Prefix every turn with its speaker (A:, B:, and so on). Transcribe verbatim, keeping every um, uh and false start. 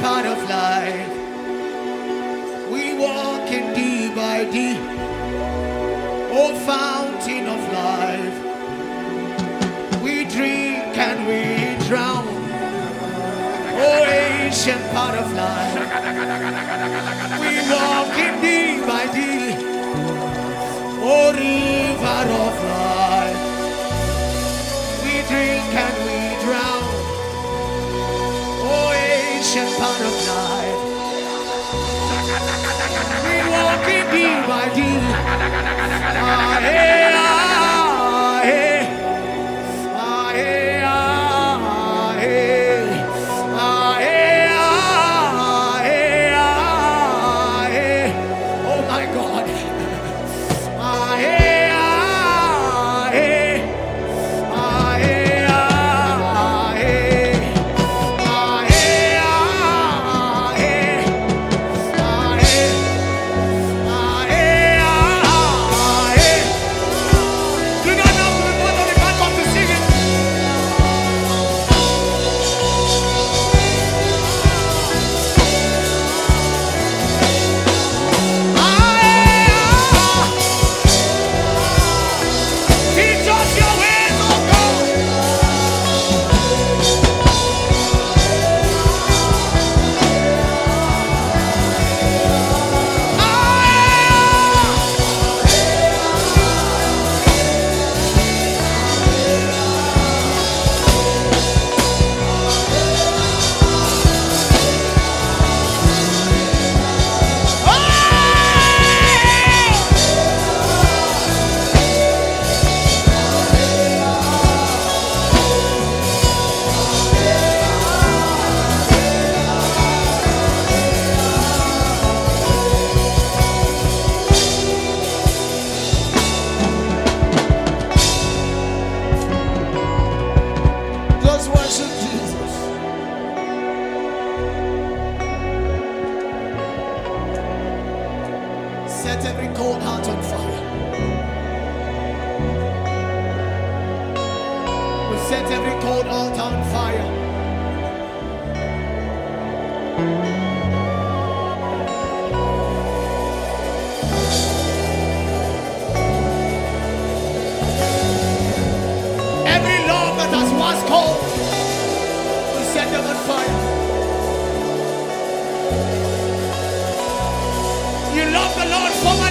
A: part of life. We walk in deep by deep, oh fountain of life. We drink and we drown, oh ancient part of life. We walk in deep by deep, oh river of life. We drink and we drown, oh ancient part of life. We walk in deep by deep. Ah, hey, ah, hey. Ah, hey, ah, hey. Ah, hey, ah, hey, ah, hey. Oh my God. Ah, hey, ah, hey. Ah, hey, ah, hey. Ah, hey, ah, hey. Ah, hey. Ah, hey, ah, hey. Do not know the report of the back of the singing. Ah, hey, ah. Teach us your ways, oh God. Ah, just worship Jesus. Set every cold heart on fire. We set every cold altar on fire. Every love that has once cold, we set them on fire. You love the Lord so